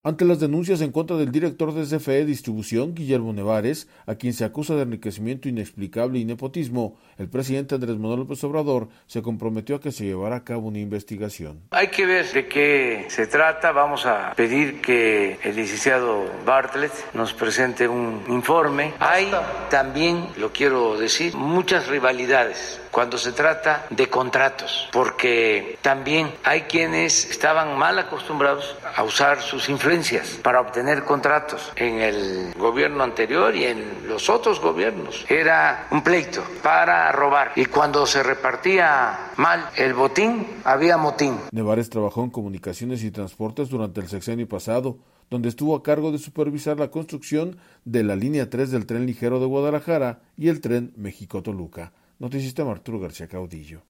Ante las denuncias en contra del director de CFE Distribución, Guillermo Nevares, a quien se acusa de enriquecimiento inexplicable y nepotismo, el presidente Andrés Manuel López Obrador se comprometió a que se llevara a cabo una investigación. Hay que ver de qué se trata. Vamos a pedir que el licenciado Bartlett nos presente un informe. Hay también, lo quiero decir, muchas rivalidades cuando se trata de contratos, porque también hay quienes estaban mal acostumbrados a usar sus influencias para obtener contratos. En el gobierno anterior y en los otros gobiernos era un pleito para robar, y cuando se repartía mal el botín, había motín. Nevares trabajó en comunicaciones y transportes durante el sexenio pasado, donde estuvo a cargo de supervisar la construcción de la línea 3 del tren ligero de Guadalajara y el tren México-Toluca. Noticista Arturo García Caudillo.